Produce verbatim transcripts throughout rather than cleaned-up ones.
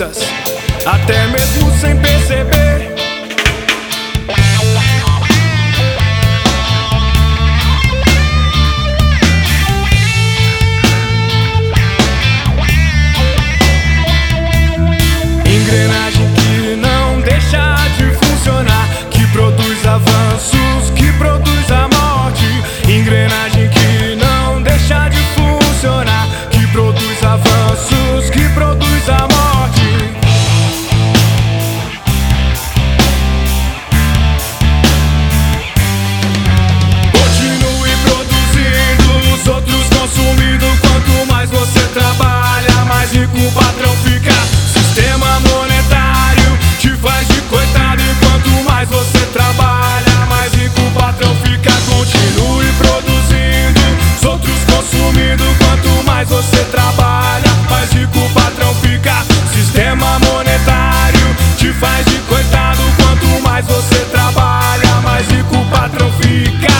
vidas, até mesmo sem perceber. Engrenagem que não deixa de funcionar, que produz avanços, que produz a morte. Engrenagem que não deixa de funcionar, que produz avanços, que produz a morte. Continue produzindo, os outros consumindo. Quanto mais você trabalha, mais rico o patrão fica. Sistema monetário te faz de coitado, e quanto mais você trabalha, mais rico o patrão fica. Continue produzindo, os outros consumindo. Quanto mais você trabalha, mais rico o patrão fica. Sistema monetário te faz de coitado, quanto mais você trabalha, mais rico o patrão fica.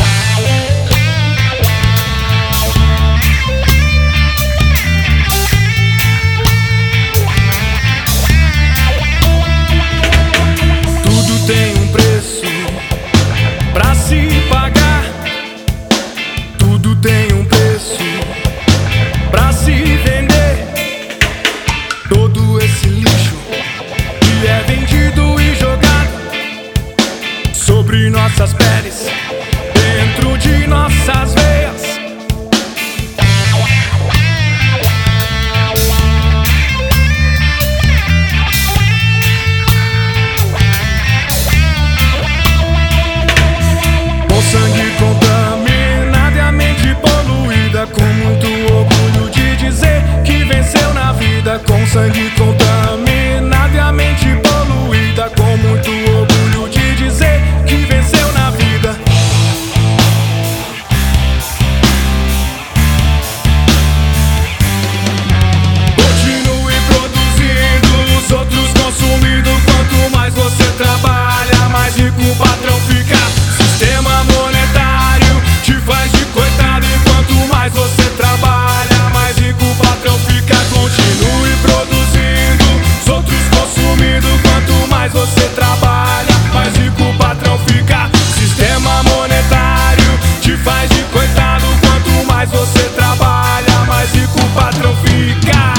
Tem um preço pra se pagar. Tudo tem um preço pra se vender. Todo esse lixo que é vendido e jogado sobre nossas peles, dentro de nossas veias. Sangue contaminado e a mente poluída, com muito orgulho de dizer que venceu na vida. Com sangue contaminado e a mente poluída, com muito orgulho de dizer que venceu na vida. Continue produzindo, os outros consumindo. Quanto mais você trabalha, mais rico o patrão fica. Sistema monetário te faz de coitado, e quanto mais você trabalha, mais rico o patrão fica. Continue produzindo, os outros consumindo. Quanto mais você trabalha, mais rico o patrão fica. Sistema monetário te faz de coitado, quanto mais você trabalha, mais rico o patrão fica.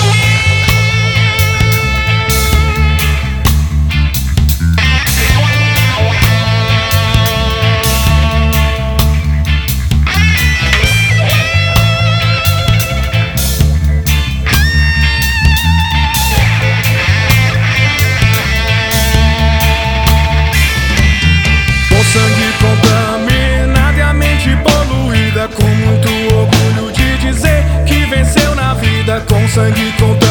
Sangue contaminado e a mente poluída, com muito orgulho de dizer que venceu na vida. Com sangue contaminado